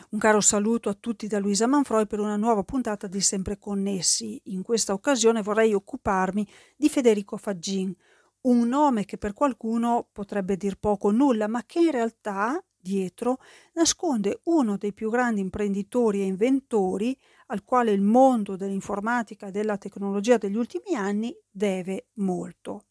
Un caro saluto a tutti da Luisa Manfroi per una nuova puntata di Sempre Connessi. In questa occasione vorrei occuparmi di Federico Faggin, un nome che per qualcuno potrebbe dir poco o nulla, ma che in realtà dietro nasconde uno dei più grandi imprenditori e inventori al quale il mondo dell'informatica e della tecnologia degli ultimi anni deve molto.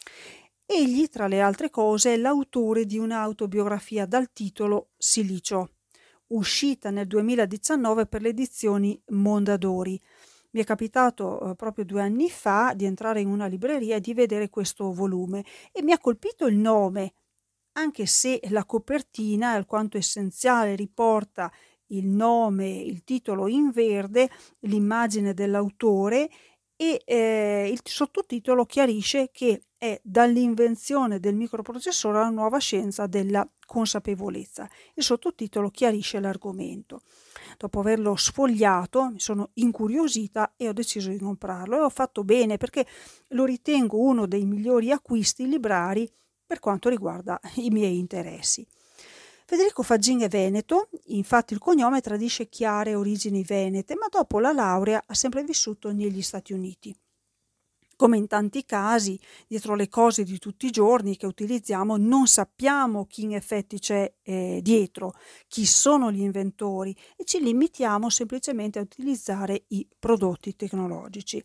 Egli, tra le altre cose, è l'autore di un'autobiografia dal titolo Silicio, uscita nel 2019 per le edizioni Mondadori. Mi è capitato proprio 2 anni fa di entrare in una libreria e di vedere questo volume e mi ha colpito il nome, anche se la copertina è alquanto essenziale, riporta il nome, il titolo in verde, l'immagine dell'autore e il sottotitolo chiarisce che è dall'invenzione del microprocessore alla nuova scienza della consapevolezza. Il sottotitolo chiarisce l'argomento. Dopo averlo sfogliato mi sono incuriosita e ho deciso di comprarlo e ho fatto bene perché lo ritengo uno dei migliori acquisti librari per quanto riguarda i miei interessi. Federico Faggin è veneto, infatti il cognome tradisce chiare origini venete, ma dopo la laurea ha sempre vissuto negli Stati Uniti. Come in tanti casi, dietro le cose di tutti i giorni che utilizziamo non sappiamo chi in effetti c'è dietro, chi sono gli inventori e ci limitiamo semplicemente a utilizzare i prodotti tecnologici.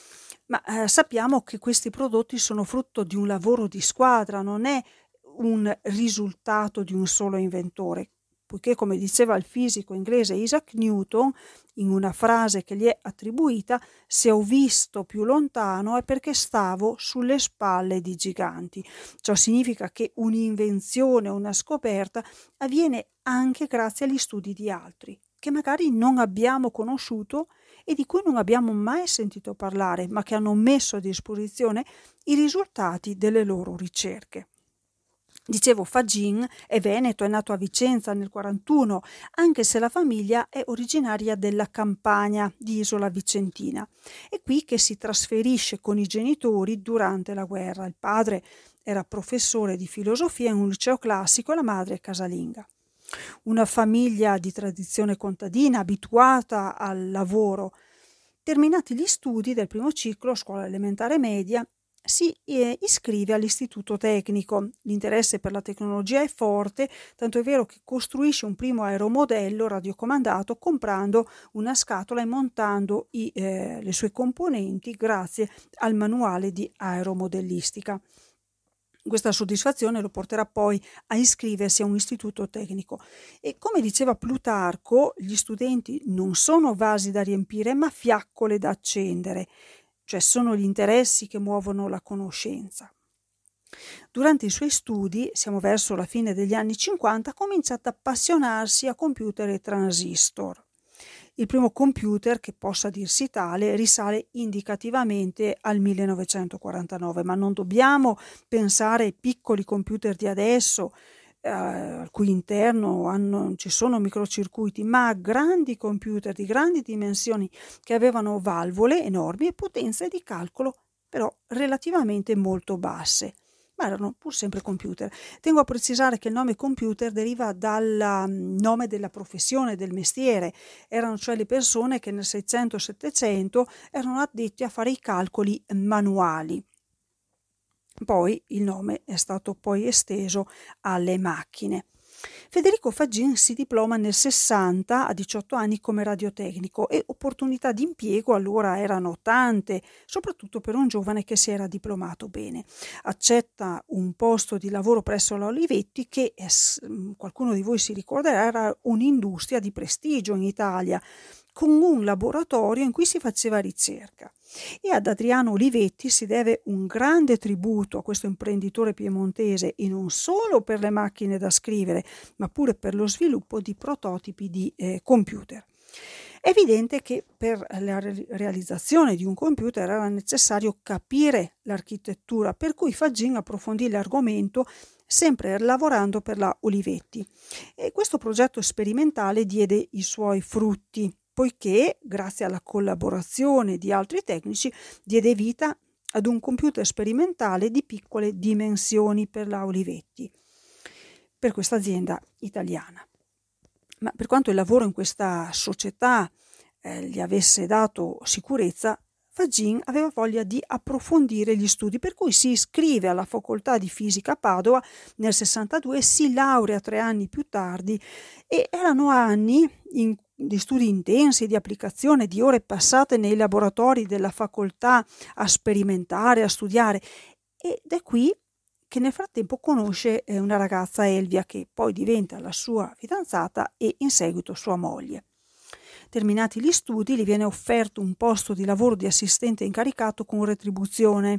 Ma sappiamo che questi prodotti sono frutto di un lavoro di squadra, non è un risultato di un solo inventore, poiché, come diceva il fisico inglese Isaac Newton, in una frase che gli è attribuita, se ho visto più lontano è perché stavo sulle spalle di giganti. Ciò significa che un'invenzione, una scoperta avviene anche grazie agli studi di altri, che magari non abbiamo conosciuto e di cui non abbiamo mai sentito parlare, ma che hanno messo a disposizione i risultati delle loro ricerche. Dicevo, Faggin è veneto, è nato a Vicenza nel 1941, anche se la famiglia è originaria della Campania di Isola Vicentina. È qui che si trasferisce con i genitori durante la guerra. Il padre era professore di filosofia in un liceo classico e la madre casalinga. Una famiglia di tradizione contadina, abituata al lavoro. Terminati gli studi del primo ciclo, scuola elementare media, si iscrive all'istituto tecnico. L'interesse per la tecnologia è forte, tanto è vero che costruisce un primo aeromodello radiocomandato comprando una scatola e montando le sue componenti grazie al manuale di aeromodellistica. Questa soddisfazione lo porterà poi a iscriversi a un istituto tecnico e, come diceva Plutarco, gli studenti non sono vasi da riempire ma fiaccole da accendere, cioè sono gli interessi che muovono la conoscenza. Durante i suoi studi, siamo verso la fine degli anni 50, ha cominciato ad appassionarsi a computer e transistor. Il primo computer, che possa dirsi tale, risale indicativamente al 1949, ma non dobbiamo pensare ai piccoli computer di adesso, al cui interno ci sono microcircuiti, ma a grandi computer di grandi dimensioni che avevano valvole enormi e potenze di calcolo però relativamente molto basse, ma erano pur sempre computer. Tengo a precisare che il nome computer deriva dal nome della professione, del mestiere. Erano cioè le persone che nel 600-700 erano addetti a fare i calcoli manuali. Poi il nome è stato poi esteso alle macchine. Federico Faggin si diploma nel 60 a 18 anni come radiotecnico e opportunità di impiego allora erano tante, soprattutto per un giovane che si era diplomato bene. Accetta un posto di lavoro presso la Olivetti che, qualcuno di voi si ricorderà, era un'industria di prestigio in Italia, con un laboratorio in cui si faceva ricerca. E ad Adriano Olivetti si deve un grande tributo a questo imprenditore piemontese e non solo per le macchine da scrivere, ma pure per lo sviluppo di prototipi di computer. È evidente che per la realizzazione di un computer era necessario capire l'architettura, per cui Faggin approfondì l'argomento sempre lavorando per la Olivetti. E questo progetto sperimentale diede i suoi frutti, poiché, grazie alla collaborazione di altri tecnici, diede vita ad un computer sperimentale di piccole dimensioni per la Olivetti, per questa azienda italiana. Ma per quanto il lavoro in questa società gli avesse dato sicurezza, Fagin aveva voglia di approfondire gli studi, per cui si iscrive alla facoltà di fisica a Padova nel 62 e si laurea 3 anni più tardi, e erano anni di studi intensi, di applicazione, di ore passate nei laboratori della facoltà a sperimentare, a studiare, ed è qui che nel frattempo conosce una ragazza, Elvia, che poi diventa la sua fidanzata e in seguito sua moglie. Terminati gli studi, gli viene offerto un posto di lavoro di assistente incaricato con retribuzione,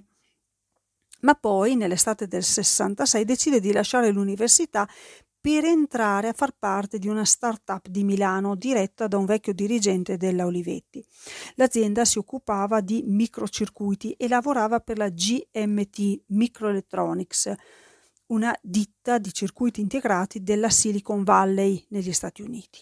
ma poi nell'estate del 66 decide di lasciare l'università per entrare a far parte di una start-up di Milano diretta da un vecchio dirigente della Olivetti. L'azienda si occupava di microcircuiti e lavorava per la GMT Microelectronics, una ditta di circuiti integrati della Silicon Valley negli Stati Uniti.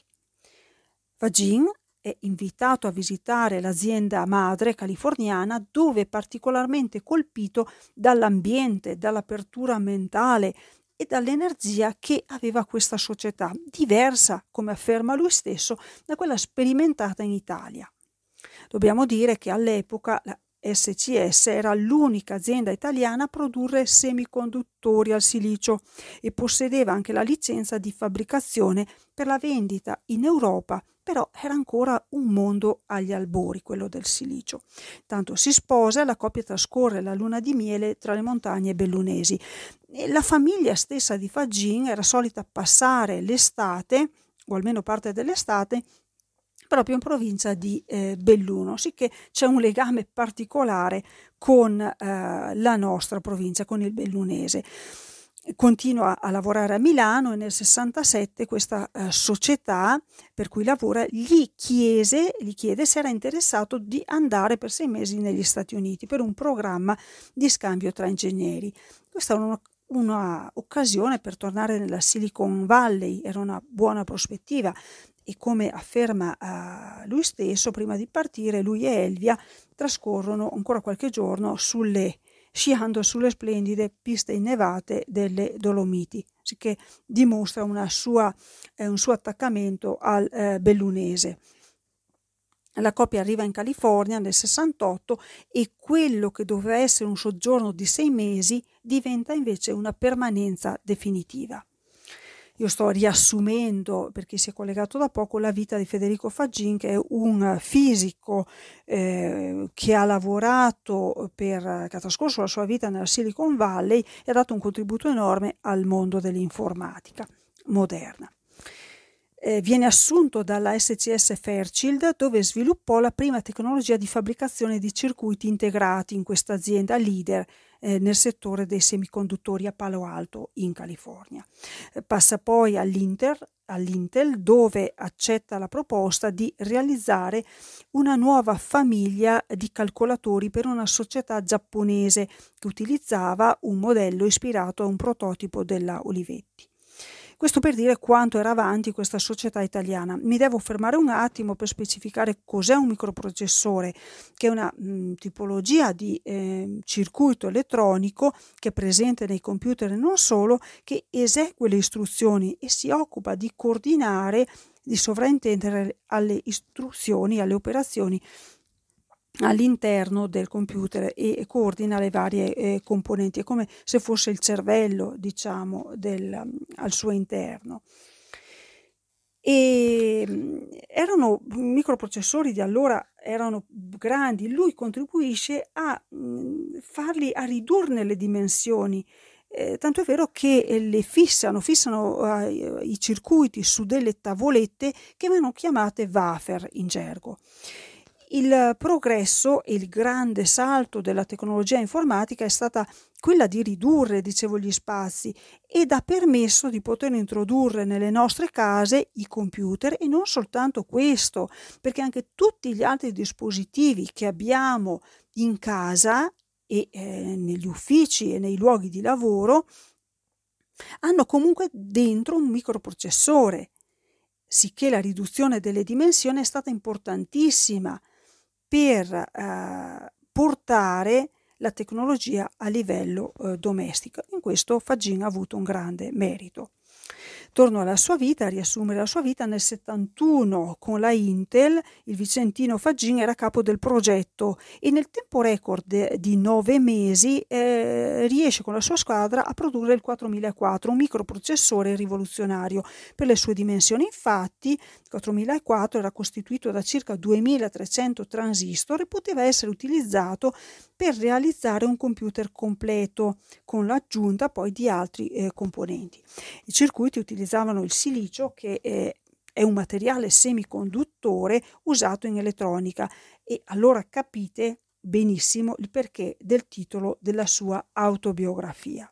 Fagin è invitato a visitare l'azienda madre californiana, dove è particolarmente colpito dall'ambiente, dall'apertura mentale e dall'energia che aveva questa società, diversa, come afferma lui stesso, da quella sperimentata in Italia. Dobbiamo dire che all'epoca la SCS era l'unica azienda italiana a produrre semiconduttori al silicio e possedeva anche la licenza di fabbricazione per la vendita in Europa, però era ancora un mondo agli albori quello del silicio. Tanto si sposa e la coppia trascorre la luna di miele tra le montagne bellunesi. E la famiglia stessa di Fagin era solita passare l'estate, o almeno parte dell'estate, proprio in provincia di Belluno, sicché c'è un legame particolare con la nostra provincia, con il bellunese. Continua a lavorare a Milano e nel 67 questa società per cui lavora gli chiede se era interessato di andare per 6 mesi negli Stati Uniti per un programma di scambio tra ingegneri. Questa è una occasione per tornare nella Silicon Valley, era una buona prospettiva, e come afferma lui stesso, prima di partire lui e Elvia trascorrono ancora qualche giorno sciando sulle splendide piste innevate delle Dolomiti, sicché dimostra un suo attaccamento al bellunese. La coppia arriva in California nel 68 e quello che doveva essere un soggiorno di 6 mesi diventa invece una permanenza definitiva. Io sto riassumendo, per chi si è collegato da poco, la vita di Federico Fagin, che è un fisico che ha lavorato che ha trascorso la sua vita nella Silicon Valley e ha dato un contributo enorme al mondo dell'informatica moderna. Viene assunto dalla SCS Fairchild, dove sviluppò la prima tecnologia di fabbricazione di circuiti integrati in questa azienda leader nel settore dei semiconduttori a Palo Alto in California. Passa poi all'Intel, dove accetta la proposta di realizzare una nuova famiglia di calcolatori per una società giapponese che utilizzava un modello ispirato a un prototipo della Olivetti. Questo per dire quanto era avanti questa società italiana. Mi devo fermare un attimo per specificare cos'è un microprocessore, che è una tipologia di circuito elettronico che è presente nei computer e non solo, che esegue le istruzioni e si occupa di coordinare, di sovraintendere alle istruzioni, alle operazioni all'interno del computer e coordina le varie componenti. È come se fosse il cervello, diciamo, al suo interno. E erano microprocessori di allora, erano grandi. Lui contribuisce a ridurne le dimensioni, tanto è vero che le fissano i circuiti su delle tavolette che vengono chiamate wafer in gergo. Il progresso e il grande salto della tecnologia informatica è stata quella di ridurre, dicevo, gli spazi, ed ha permesso di poter introdurre nelle nostre case i computer, e non soltanto questo, perché anche tutti gli altri dispositivi che abbiamo in casa e negli uffici e nei luoghi di lavoro hanno comunque dentro un microprocessore, sicché la riduzione delle dimensioni è stata importantissima per portare la tecnologia a livello domestico. In questo Fagin ha avuto un grande merito. Torno alla sua vita, a riassumere la sua vita. Nel 71 con la Intel il vicentino Fagin era capo del progetto e nel tempo record di 9 mesi riesce con la sua squadra a produrre il 4004, un microprocessore rivoluzionario per le sue dimensioni. Infatti il 4004 era costituito da circa 2300 transistor e poteva essere utilizzato per realizzare un computer completo con l'aggiunta poi di altri componenti. I circuiti utilizzavano il silicio, che è un materiale semiconduttore usato in elettronica, e allora capite benissimo il perché del titolo della sua autobiografia.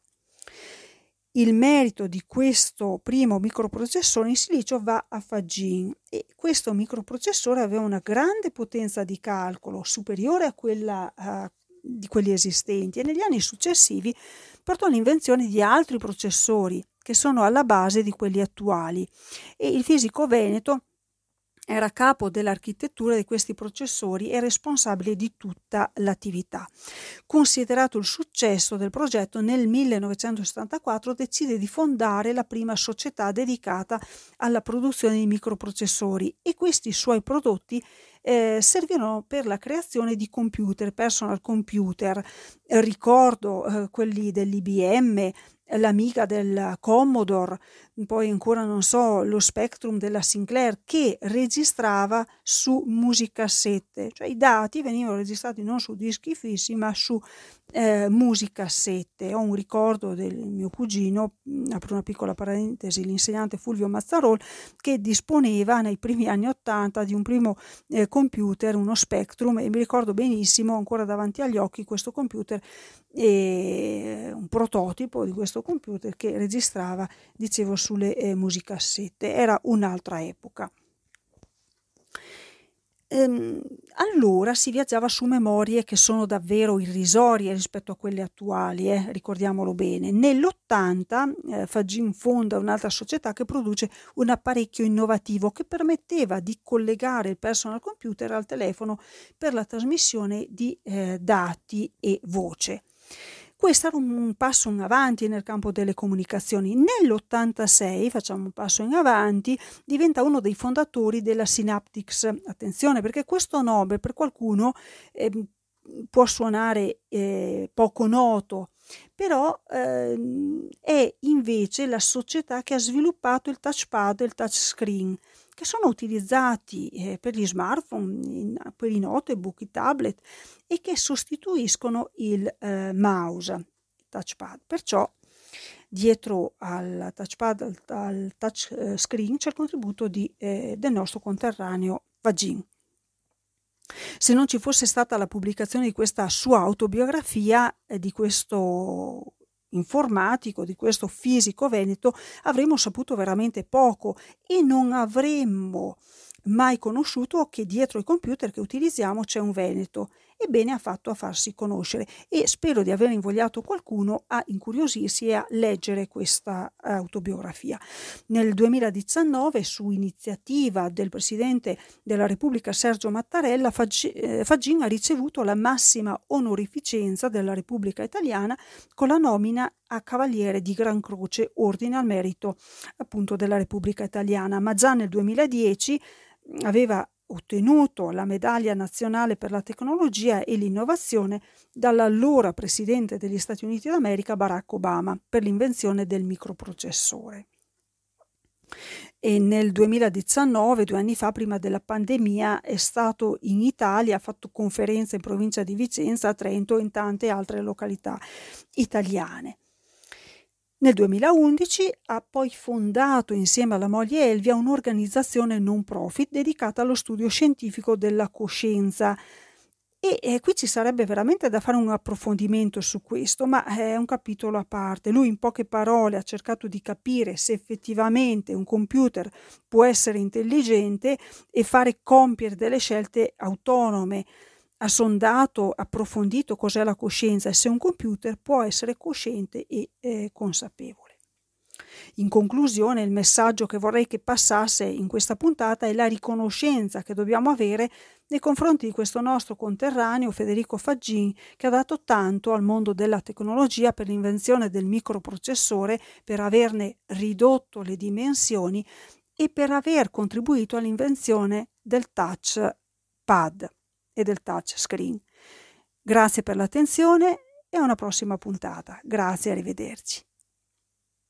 Il merito di questo primo microprocessore in silicio va a Fagin, e questo microprocessore aveva una grande potenza di calcolo superiore a quella di quelli esistenti, e negli anni successivi portò all'invenzione di altri processori che sono alla base di quelli attuali, e il fisico veneto era capo dell'architettura di questi processori e responsabile di tutta l'attività. Considerato il successo del progetto, nel 1974 decide di fondare la prima società dedicata alla produzione di microprocessori, e questi suoi prodotti servirono per la creazione di computer, personal computer. Ricordo quelli dell'IBM, l'Amiga del Commodore, poi ancora non so, lo Spectrum della Sinclair, che registrava su musicassette, cioè i dati venivano registrati non su dischi fissi ma su musicassette. Ho un ricordo del mio cugino, apro una piccola parentesi, l'insegnante Fulvio Mazzarol, che disponeva nei primi anni '80 di un primo computer, uno Spectrum, e mi ricordo benissimo ancora davanti agli occhi questo computer, un prototipo di questo computer che registrava, dicevo, sulle musicassette. Era un'altra epoca. Allora si viaggiava su memorie che sono davvero irrisorie rispetto a quelle attuali, ricordiamolo bene. Nell'80 Fagin fonda un'altra società che produce un apparecchio innovativo che permetteva di collegare il personal computer al telefono per la trasmissione di dati e voce. Questo era un passo in avanti nel campo delle comunicazioni. Nell'86, facciamo un passo in avanti, diventa uno dei fondatori della Synaptics. Attenzione, perché questo nome per qualcuno può suonare poco noto, però è invece la società che ha sviluppato il touchpad e il touchscreen, che sono utilizzati per gli smartphone, per i notebook, i tablet, e che sostituiscono il mouse, il touchpad. Perciò dietro al touchpad, al touchscreen, c'è il contributo del nostro conterraneo Fagin. Se non ci fosse stata la pubblicazione di questa sua autobiografia, di questo informatico, di questo fisico veneto, avremmo saputo veramente poco e non avremmo mai conosciuto che dietro i computer che utilizziamo c'è un veneto. Ebbene, ha fatto a farsi conoscere, e spero di aver invogliato qualcuno a incuriosirsi e a leggere questa autobiografia. Nel 2019, su iniziativa del Presidente della Repubblica Sergio Mattarella, Fagin ha ricevuto la massima onorificenza della Repubblica Italiana con la nomina a Cavaliere di Gran Croce, ordine al merito appunto della Repubblica Italiana, ma già nel 2010 aveva ottenuto la medaglia nazionale per la tecnologia e l'innovazione dall'allora presidente degli Stati Uniti d'America Barack Obama per l'invenzione del microprocessore. E nel 2019, 2 anni fa, prima della pandemia, è stato in Italia, ha fatto conferenze in provincia di Vicenza, a Trento e in tante altre località italiane. Nel 2011 ha poi fondato insieme alla moglie Elvia un'organizzazione non profit dedicata allo studio scientifico della coscienza, e qui ci sarebbe veramente da fare un approfondimento su questo, ma è un capitolo a parte. Lui in poche parole ha cercato di capire se effettivamente un computer può essere intelligente e fare compiere delle scelte autonome. Ha sondato, approfondito cos'è la coscienza e se un computer può essere cosciente e consapevole. In conclusione, il messaggio che vorrei che passasse in questa puntata è la riconoscenza che dobbiamo avere nei confronti di questo nostro conterraneo Federico Faggin, che ha dato tanto al mondo della tecnologia per l'invenzione del microprocessore, per averne ridotto le dimensioni e per aver contribuito all'invenzione del touch pad e del touch screen. Grazie per l'attenzione e a una prossima puntata. Grazie, arrivederci.